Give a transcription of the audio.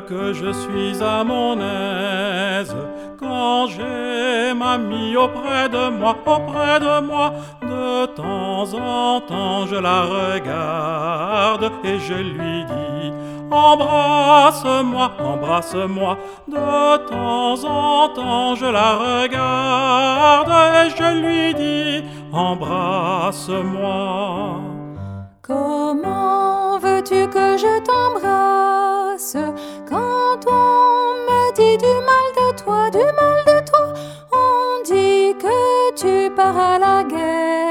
que je suis à mon aise quand j'ai mamie auprès de moi, auprès de moi. De temps en temps je la regarde et je lui dis: embrasse-moi, embrasse-moi. De temps en temps je la regarde et je lui dis: embrasse-moi. Comment veux-tu que je t'embrasse quand on me dit du mal de toi, du mal de toi? On dit que tu pars à la guerre